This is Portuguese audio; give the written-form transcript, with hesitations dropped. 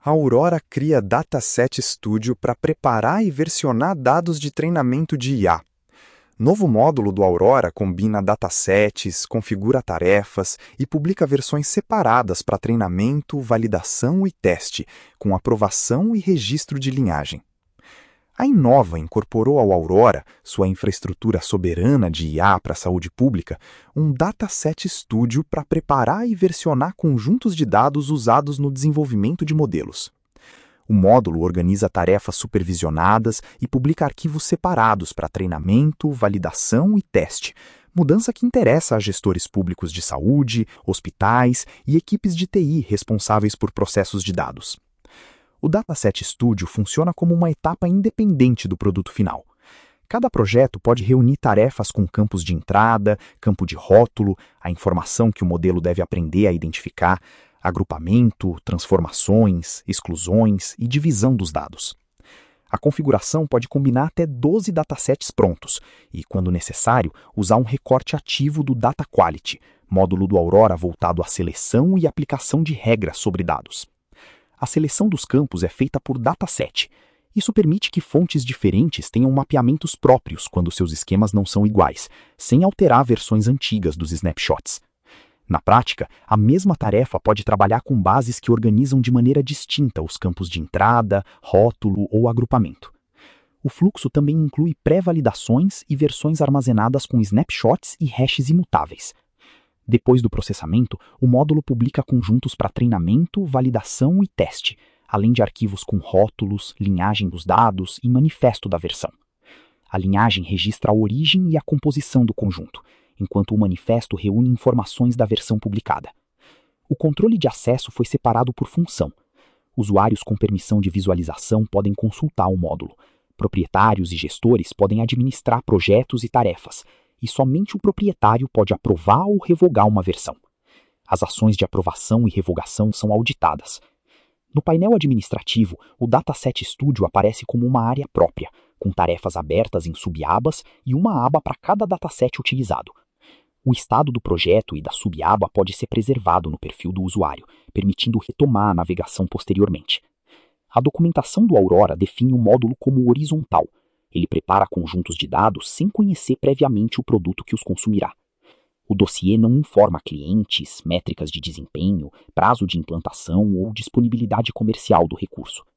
A Aurora cria Dataset Studio para preparar e versionar dados de treinamento de IA. Novo módulo do Aurora combina datasets, configura tarefas e publica versões separadas para treinamento, validação e teste, com aprovação e registro de linhagem. A Inova incorporou ao Aurora, sua infraestrutura soberana de IA para a saúde pública, um Dataset Studio para preparar e versionar conjuntos de dados usados no desenvolvimento de modelos. O módulo organiza tarefas supervisionadas e publica arquivos separados para treinamento, validação e teste, mudança que interessa a gestores públicos de saúde, hospitais e equipes de TI responsáveis por processos de dados. O Dataset Studio funciona como uma etapa independente do produto final. Cada projeto pode reunir tarefas com campos de entrada, campo de rótulo, a informação que o modelo deve aprender a identificar, agrupamento, transformações, exclusões e divisão dos dados. A configuração pode combinar até 12 datasets prontos e, quando necessário, usar um recorte ativo do Data Quality, módulo do Aurora voltado à seleção e aplicação de regras sobre dados. A seleção dos campos é feita por dataset. Isso permite que fontes diferentes tenham mapeamentos próprios quando seus esquemas não são iguais, sem alterar versões antigas dos snapshots. Na prática, a mesma tarefa pode trabalhar com bases que organizam de maneira distinta os campos de entrada, rótulo ou agrupamento. O fluxo também inclui pré-validações e versões armazenadas com snapshots e hashes imutáveis. Depois do processamento, o módulo publica conjuntos para treinamento, validação e teste, além de arquivos com rótulos, linhagem dos dados e manifesto da versão. A linhagem registra a origem e a composição do conjunto, enquanto o manifesto reúne informações da versão publicada. O controle de acesso foi separado por função. Usuários com permissão de visualização podem consultar o módulo. Proprietários e gestores podem administrar projetos e tarefas, e somente o proprietário pode aprovar ou revogar uma versão. As ações de aprovação e revogação são auditadas. No painel administrativo, o Dataset Studio aparece como uma área própria, com tarefas abertas em subabas e uma aba para cada dataset utilizado. O estado do projeto e da subaba pode ser preservado no perfil do usuário, permitindo retomar a navegação posteriormente. A documentação do Aurora define o módulo como horizontal. Ele prepara conjuntos de dados sem conhecer previamente o produto que os consumirá. O dossiê não informa clientes, métricas de desempenho, prazo de implantação ou disponibilidade comercial do recurso.